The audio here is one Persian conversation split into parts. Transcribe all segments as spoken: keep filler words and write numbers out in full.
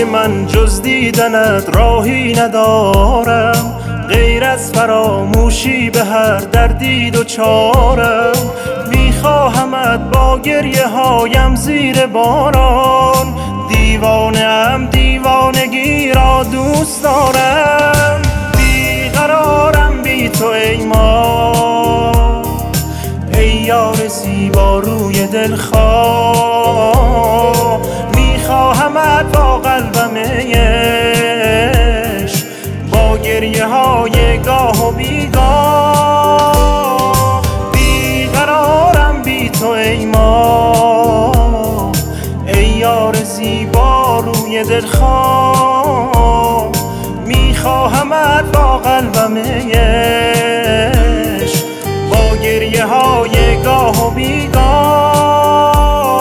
زیبای من جز دیدنت راهی ندارم، غیر از فراموشی به هر دردی دوچارم. میخواهمت با گریه هایم زیر باران، دیوانه ام دیوانگی را دوست دارم. بیقرارم بی تو ای ما، ای یار زیبا روی دلخواه. میخواهمت با قلبم عشق، با گریه های گاه و بیگاه. بیقرارم بی تو ای ما، ای یار زیبا روی دلخواه. میخواهمت با قلبم عشق، با گریه های گاه و بیگاه.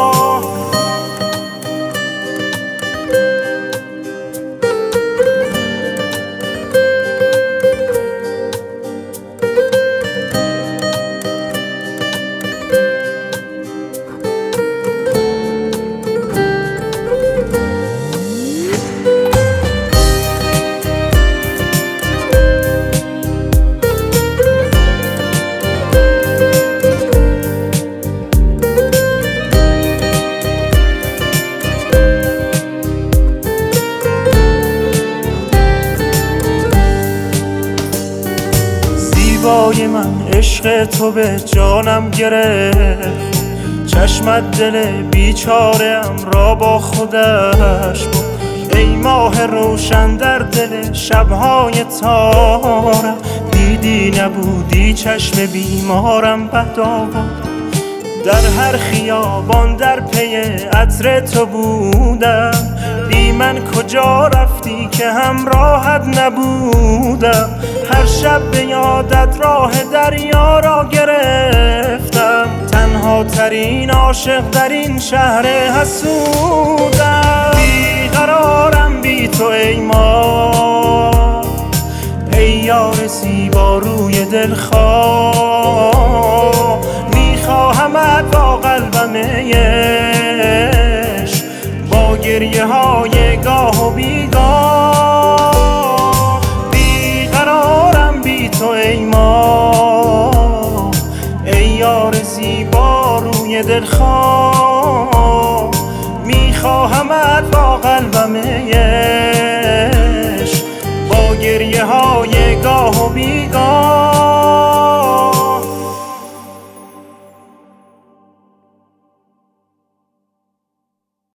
زیبای من عشق تو به جانم گرفت، چشمت دل بیچاره‌ام را با خودش برد. ای ماه روشن در دل شبهای تارم، دیدی نبودی چشم بیمارم بد آورد. در هر خیابان در پی عطر تو بودم، بی من کجا رفتی که همراهت نبودم. هر شب به یادت راه دریا را گرفتم، تنها ترین عاشق در این شهر حسودم. بیقرارم بی تو ای ما، ای یار زیبا روی دلخواه. میخواهمت با قلبم عشق، با گریه های گاه و بیگاه. بیقرارم بی تو ای ما، ای یار زیبا روی دلخواه. میخواهمت با قلبم عشق،